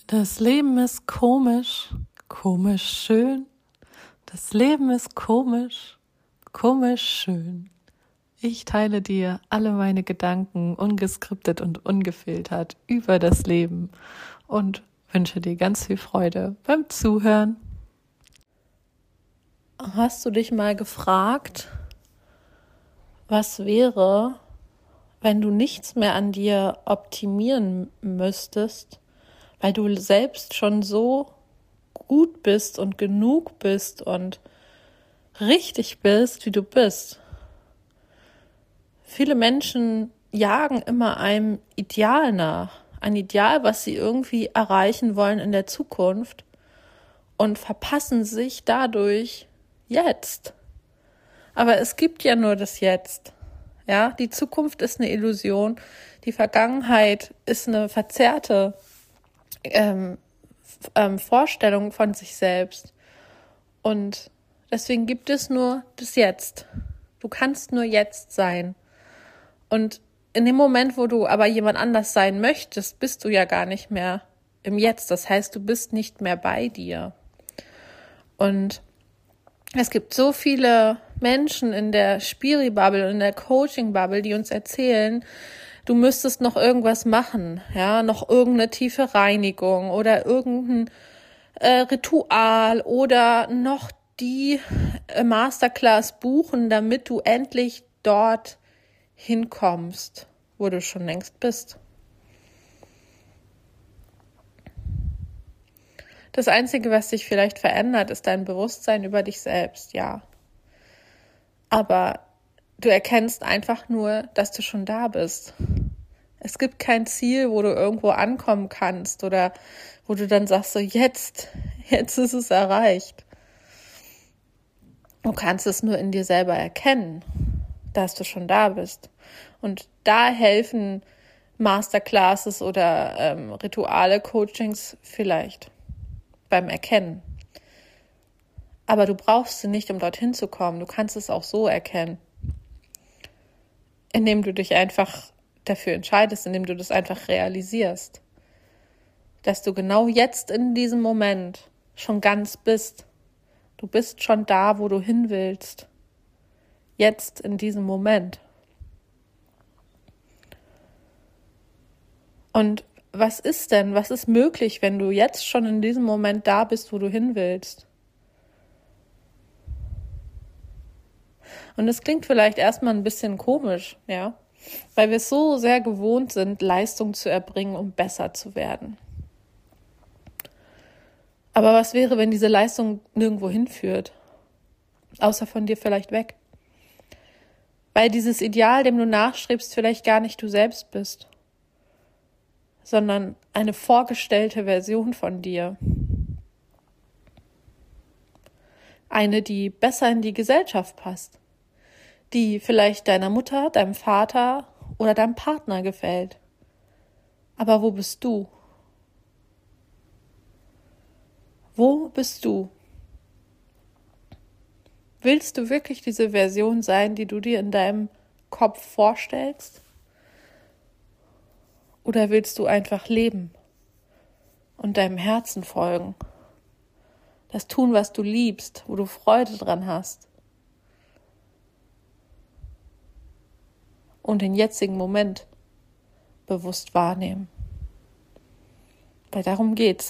Das Leben ist komisch, komisch schön. Das Leben ist komisch, komisch schön. Ich teile dir alle meine Gedanken ungeskriptet und ungefiltert über das Leben und wünsche dir ganz viel Freude beim Zuhören. Hast du dich mal gefragt, was wäre, wenn du nichts mehr an dir optimieren müsstest, weil du selbst schon so gut bist und genug bist und richtig bist, wie du bist? Viele Menschen jagen immer einem Ideal nach, ein Ideal, was sie irgendwie erreichen wollen in der Zukunft und verpassen sich dadurch jetzt. Aber es gibt ja nur das Jetzt. Ja, die Zukunft ist eine Illusion, die Vergangenheit ist eine verzerrte Vorstellung von sich selbst. Und deswegen gibt es nur das Jetzt. Du kannst nur jetzt sein. Und in dem Moment, wo du aber jemand anders sein möchtest, bist du ja gar nicht mehr im Jetzt. Das heißt, du bist nicht mehr bei dir. Und es gibt so viele Menschen in der Spiri-Bubble, in der Coaching-Bubble, die uns erzählen, du müsstest noch irgendwas machen, ja, noch irgendeine tiefe Reinigung oder irgendein Ritual oder noch die Masterclass buchen, damit du endlich dort hinkommst, wo du schon längst bist. Das Einzige, was sich vielleicht verändert, ist dein Bewusstsein über dich selbst, ja. Aber du erkennst einfach nur, dass du schon da bist. Es gibt kein Ziel, wo du irgendwo ankommen kannst oder wo du dann sagst, so jetzt ist es erreicht. Du kannst es nur in dir selber erkennen, dass du schon da bist. Und da helfen Masterclasses oder Rituale, Coachings vielleicht beim Erkennen. Aber du brauchst sie nicht, um dorthin zu kommen. Du kannst es auch so erkennen, indem du dich einfach dafür entscheidest, indem du das einfach realisierst, dass du genau jetzt in diesem Moment schon ganz bist. Du bist schon da, wo du hin willst. Jetzt in diesem Moment. Und was ist möglich, wenn du jetzt schon in diesem Moment da bist, wo du hin willst? Und es klingt vielleicht erstmal ein bisschen komisch, ja, weil wir so sehr gewohnt sind, Leistung zu erbringen, um besser zu werden. Aber was wäre, wenn diese Leistung nirgendwo hinführt? Außer von dir vielleicht weg. Weil dieses Ideal, dem du nachstrebst, vielleicht gar nicht du selbst bist, sondern eine vorgestellte Version von dir. Eine, die besser in die Gesellschaft passt, die vielleicht deiner Mutter, deinem Vater oder deinem Partner gefällt. Aber wo bist du? Wo bist du? Willst du wirklich diese Version sein, die du dir in deinem Kopf vorstellst? Oder willst du einfach leben und deinem Herzen folgen? Das tun, was du liebst, wo du Freude dran hast. Und den jetzigen Moment bewusst wahrnehmen. Weil darum geht's.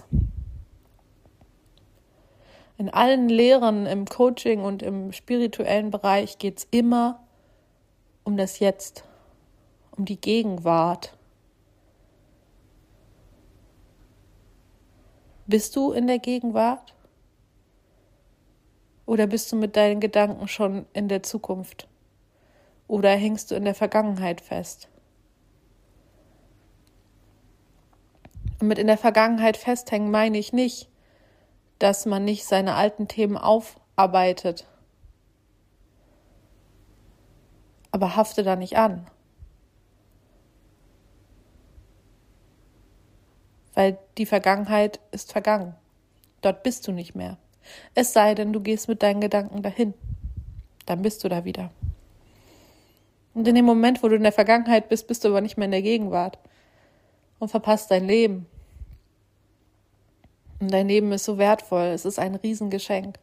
In allen Lehren im Coaching und im spirituellen Bereich geht's immer um das Jetzt, um die Gegenwart. Bist du in der Gegenwart? Oder bist du mit deinen Gedanken schon in der Zukunft? Oder hängst du in der Vergangenheit fest? Und mit in der Vergangenheit festhängen meine ich nicht, dass man nicht seine alten Themen aufarbeitet. Aber hafte da nicht an. Weil die Vergangenheit ist vergangen. Dort bist du nicht mehr. Es sei denn, du gehst mit deinen Gedanken dahin. Dann bist du da wieder. Und in dem Moment, wo du in der Vergangenheit bist, bist du aber nicht mehr in der Gegenwart und verpasst dein Leben. Und dein Leben ist so wertvoll, es ist ein Riesengeschenk.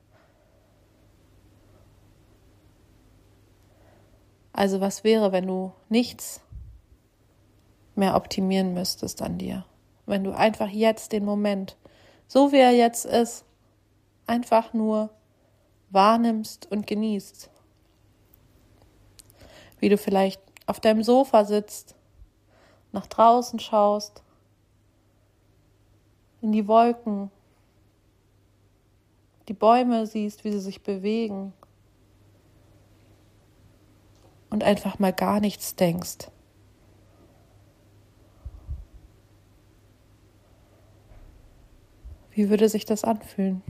Also was wäre, wenn du nichts mehr optimieren müsstest an dir? Wenn du einfach jetzt den Moment, so wie er jetzt ist, einfach nur wahrnimmst und genießt. Wie du vielleicht auf deinem Sofa sitzt, nach draußen schaust, in die Wolken, die Bäume siehst, wie sie sich bewegen und einfach mal gar nichts denkst. Wie würde sich das anfühlen?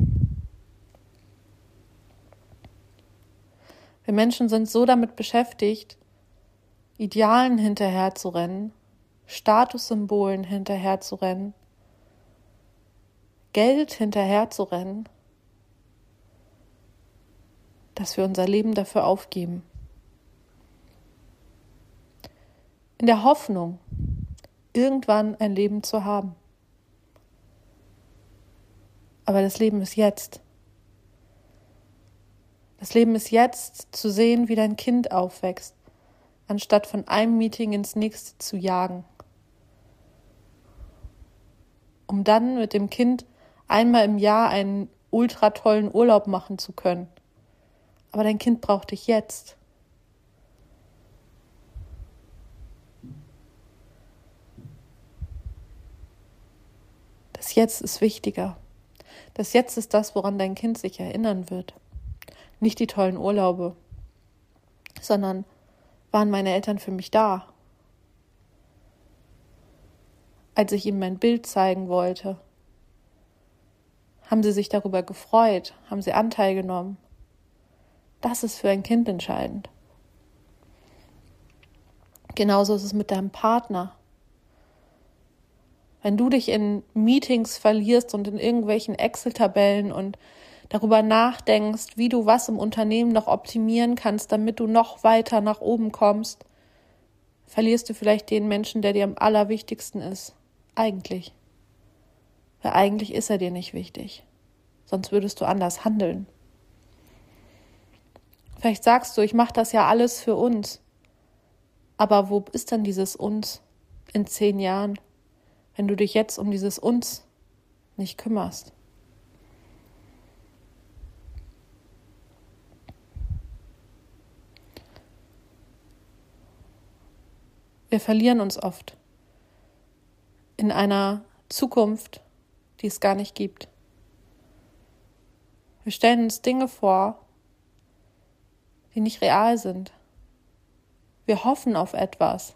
Wir Menschen sind so damit beschäftigt, Idealen hinterherzurennen, Statussymbolen hinterherzurennen, Geld hinterherzurennen, dass wir unser Leben dafür aufgeben. In der Hoffnung, irgendwann ein Leben zu haben. Aber das Leben ist jetzt. Das Leben ist jetzt, zu sehen, wie dein Kind aufwächst, anstatt von einem Meeting ins nächste zu jagen. Um dann mit dem Kind einmal im Jahr einen ultra tollen Urlaub machen zu können. Aber dein Kind braucht dich jetzt. Das Jetzt ist wichtiger. Das Jetzt ist das, woran dein Kind sich erinnern wird. Nicht die tollen Urlaube, sondern waren meine Eltern für mich da? Als ich ihm mein Bild zeigen wollte, haben sie sich darüber gefreut, haben sie Anteil genommen. Das ist für ein Kind entscheidend. Genauso ist es mit deinem Partner. Wenn du dich in Meetings verlierst und in irgendwelchen Excel-Tabellen und darüber nachdenkst, wie du was im Unternehmen noch optimieren kannst, damit du noch weiter nach oben kommst, verlierst du vielleicht den Menschen, der dir am allerwichtigsten ist. Eigentlich. Weil eigentlich ist er dir nicht wichtig. Sonst würdest du anders handeln. Vielleicht sagst du, ich mache das ja alles für uns. Aber wo ist denn dieses uns in 10 Jahren, wenn du dich jetzt um dieses uns nicht kümmerst? Wir verlieren uns oft in einer Zukunft, die es gar nicht gibt. Wir stellen uns Dinge vor, die nicht real sind. Wir hoffen auf etwas,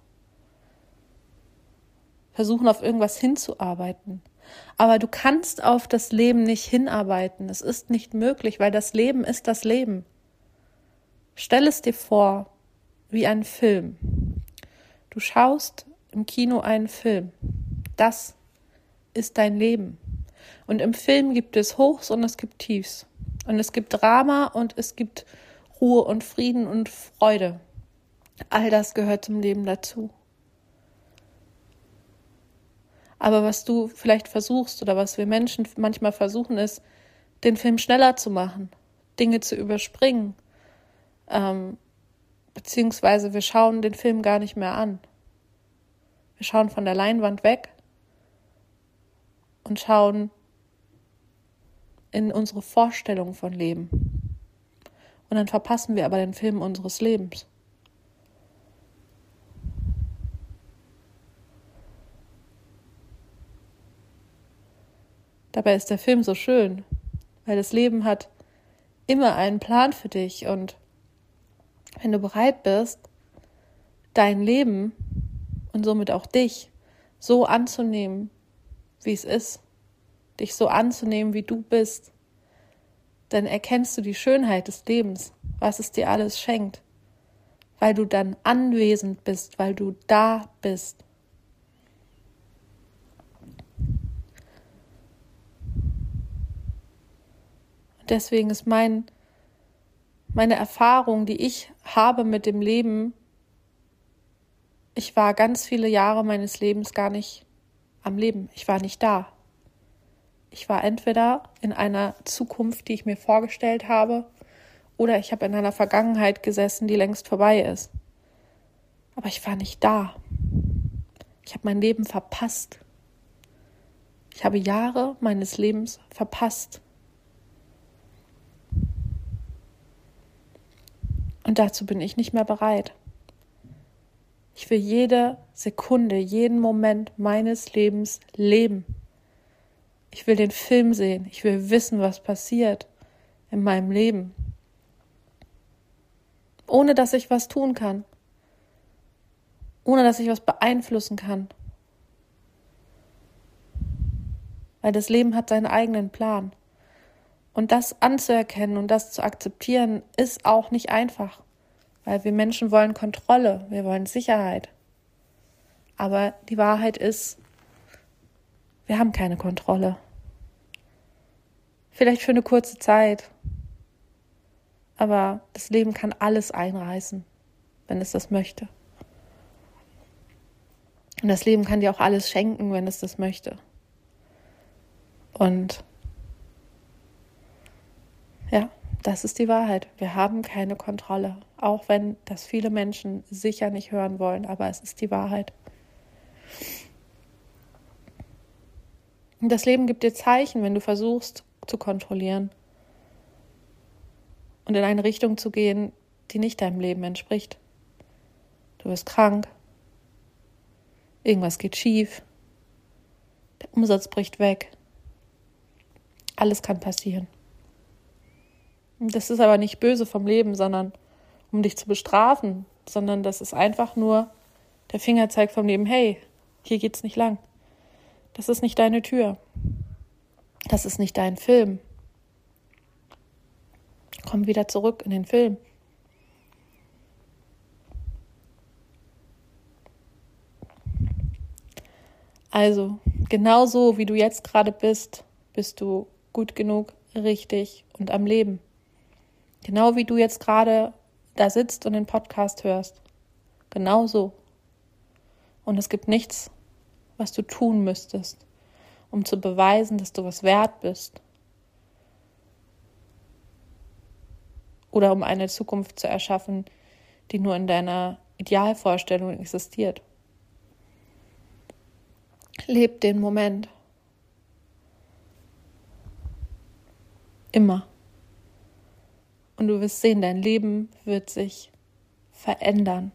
versuchen auf irgendwas hinzuarbeiten. Aber du kannst auf das Leben nicht hinarbeiten. Es ist nicht möglich, weil das Leben ist das Leben. Stell es dir vor wie ein Film. Du schaust im Kino einen Film. Das ist dein Leben. Und im Film gibt es Hochs und es gibt Tiefs. Und es gibt Drama und es gibt Ruhe und Frieden und Freude. All das gehört zum Leben dazu. Aber was du vielleicht versuchst oder was wir Menschen manchmal versuchen, ist, den Film schneller zu machen, Dinge zu überspringen. Beziehungsweise wir schauen den Film gar nicht mehr an. Wir schauen von der Leinwand weg und schauen in unsere Vorstellung von Leben. Und dann verpassen wir aber den Film unseres Lebens. Dabei ist der Film so schön, weil das Leben hat immer einen Plan für dich. Und wenn du bereit bist, dein Leben und somit auch dich so anzunehmen, wie es ist, dich so anzunehmen, wie du bist, dann erkennst du die Schönheit des Lebens, was es dir alles schenkt, weil du dann anwesend bist, weil du da bist. Und deswegen ist meine Erfahrung, die ich habe mit dem Leben, ich war ganz viele Jahre meines Lebens gar nicht am Leben. Ich war nicht da. Ich war entweder in einer Zukunft, die ich mir vorgestellt habe, oder ich habe in einer Vergangenheit gesessen, die längst vorbei ist. Aber ich war nicht da. Ich habe mein Leben verpasst. Ich habe Jahre meines Lebens verpasst. Und dazu bin ich nicht mehr bereit. Ich will jede Sekunde, jeden Moment meines Lebens leben. Ich will den Film sehen. Ich will wissen, was passiert in meinem Leben. Ohne dass ich was tun kann. Ohne dass ich was beeinflussen kann. Weil das Leben hat seinen eigenen Plan. Und das anzuerkennen und das zu akzeptieren, ist auch nicht einfach. Weil wir Menschen wollen Kontrolle, wir wollen Sicherheit. Aber die Wahrheit ist, wir haben keine Kontrolle. Vielleicht für eine kurze Zeit. Aber das Leben kann alles einreißen, wenn es das möchte. Und das Leben kann dir auch alles schenken, wenn es das möchte. Und ja, das ist die Wahrheit. Wir haben keine Kontrolle. Auch wenn das viele Menschen sicher nicht hören wollen, aber es ist die Wahrheit. Und das Leben gibt dir Zeichen, wenn du versuchst zu kontrollieren und in eine Richtung zu gehen, die nicht deinem Leben entspricht. Du wirst krank, irgendwas geht schief, der Umsatz bricht weg. Alles kann passieren. Und das ist aber nicht böse vom Leben, sondern um dich zu bestrafen, sondern das ist einfach nur der Fingerzeig vom Leben. Hey, hier geht's nicht lang. Das ist nicht deine Tür. Das ist nicht dein Film. Komm wieder zurück in den Film. Also, genauso wie du jetzt gerade bist, bist du gut genug, richtig und am Leben. Genau wie du jetzt gerade da sitzt und den Podcast hörst. Genau so. Und es gibt nichts, was du tun müsstest, um zu beweisen, dass du was wert bist. Oder um eine Zukunft zu erschaffen, die nur in deiner Idealvorstellung existiert. Leb den Moment. Immer. Und du wirst sehen, dein Leben wird sich verändern,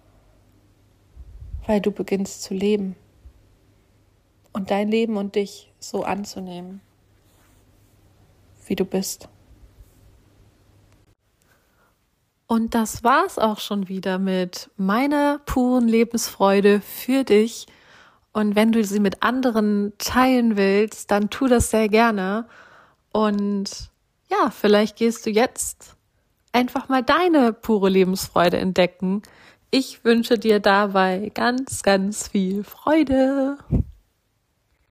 weil du beginnst zu leben und dein Leben und dich so anzunehmen, wie du bist. Und das war's auch schon wieder mit meiner puren Lebensfreude für dich. Und wenn du sie mit anderen teilen willst, dann tu das sehr gerne. Und ja, vielleicht gehst du jetzt einfach mal deine pure Lebensfreude entdecken. Ich wünsche dir dabei ganz, ganz viel Freude.